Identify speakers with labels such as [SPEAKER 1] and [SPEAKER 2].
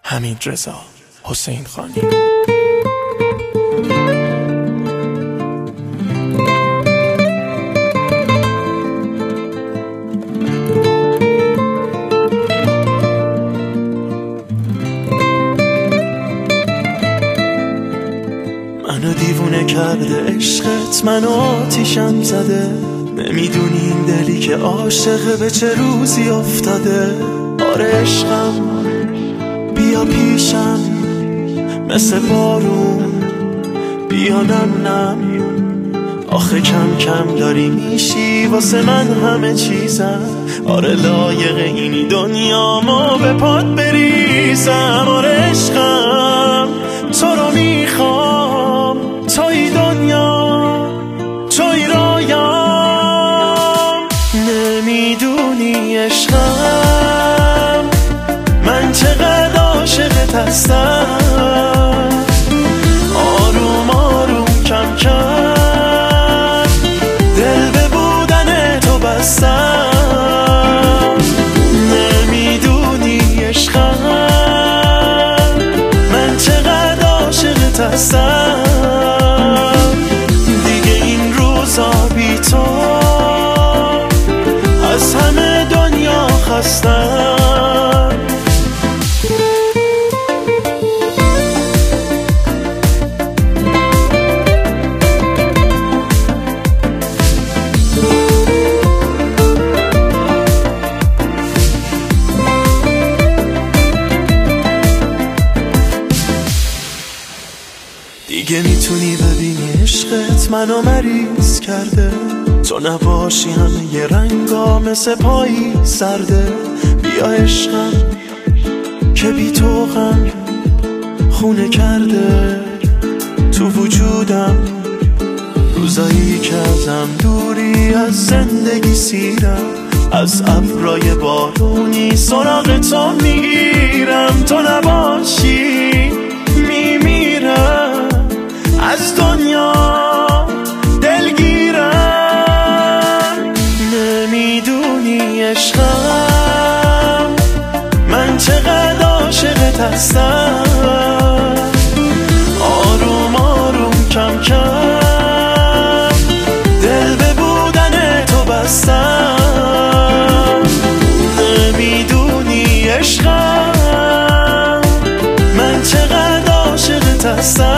[SPEAKER 1] حمیدرضا حسینخانی.
[SPEAKER 2] منو دیوونه کرده عشقت، منو آتیشم زده. نمیدونی این دلی که عاشقه به چه روزی افتاده. آره عشقم بیا پیشم مثل بارون، بیا نم نم. آخه کم کم داری میشی واسه من همه چیزم. آره لایق اینی دنیا ما به پات بریزم. آره عشقم تو رو میخوام، توی دنیا توی رایم. نمیدونی عشقم من چقدر عاشقت هستم. آروم آروم کم کم دل به بودن تو بستم. نمیدونی عشقم من چقدر عاشقت هستم. دیگه این روزا بی تو از همه دنیا خستم. دیگه میتونی ببینی عشقت منو مریض کرده. تو نباشی همه ی رنگا مثل پایی سرده. بیا عشقم که بی تو غم خونه کرده تو وجودم. روزایی که ازم دوری از زندگی سیرم، از ابرای بارونی سراغ تو میگیرم. تو نباشی میمیرم از دنیا دلگیرم. نمیدونی عشقم من چقدر عاشقت هستم. آروم آروم کم کم دل به بودن تو بستم. نمیدونی عشقم من چقدر عاشقت هستم.